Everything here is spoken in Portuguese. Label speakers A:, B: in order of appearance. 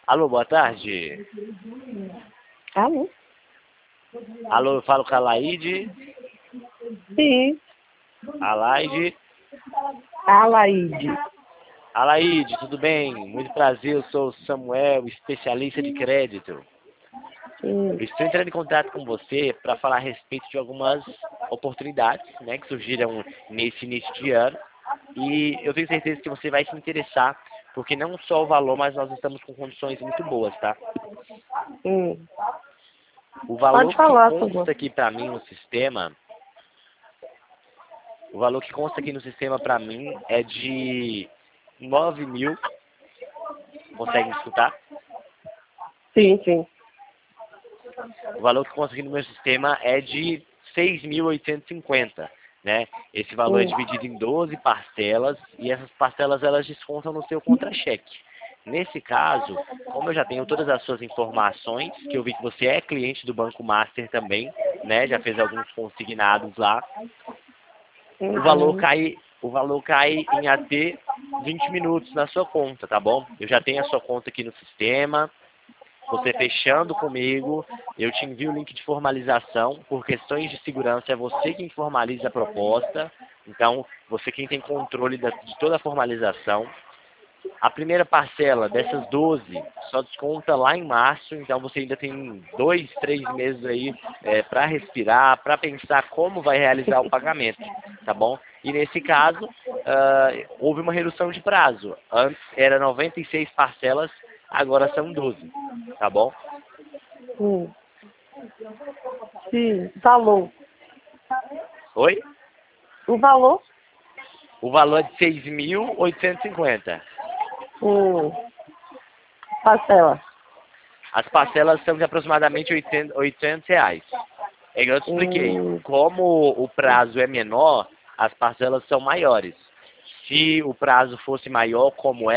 A: Alô, boa tarde.
B: Alô?
A: Alô, eu falo com a Laide.
B: Sim,
A: Alaide.
B: Alaide.
A: Alaide, tudo bem? Muito prazer, eu sou o Samuel, especialista de crédito.
B: Sim.
A: Eu estou entrando em contato com você para falar a respeito de algumas oportunidades, né, que surgiram nesse início de ano. E eu tenho certeza que você vai se interessar, porque não só o valor, mas nós estamos com condições muito boas, tá?
B: Hum.
A: O valor
B: Pode
A: que
B: falar, por favor.
A: consta aqui para mim no sistema, o valor que consta aqui no sistema para mim é de 9.000. Consegue me escutar?
B: Sim, sim.
A: O valor que consta aqui no meu sistema é de 6.850, né? Esse valor é
B: Hum.
A: dividido em 12 parcelas e essas parcelas elas descontam no seu contra-cheque. Nesse caso, como eu já tenho todas as suas informações, que eu vi que você é cliente do Banco Master também, né? Já fez alguns consignados lá.
B: Uhum.
A: O valor cai em até 20 minutos na sua conta, tá bom? Eu já tenho a sua conta aqui no sistema. Você fechando comigo, eu te envio o link de formalização. Por questões de segurança, é você quem formaliza a proposta. Então, você quem tem controle de toda a formalização. A primeira parcela dessas 12 só desconta lá em março, então você ainda tem 2, 3 meses aí para respirar, para pensar como vai realizar o pagamento, tá bom? E nesse caso, houve uma redução de prazo. Antes era 96 parcelas, agora são 12, tá bom?
B: Hum. Sim. Valor.
A: Oi?
B: O valor?
A: O valor é de 6.850.
B: Hum. Parcela.
A: As parcelas são de aproximadamente R$ 800. É que eu te expliquei.
B: Hum.
A: Como o prazo é menor, as parcelas são maiores. Se o prazo fosse maior, como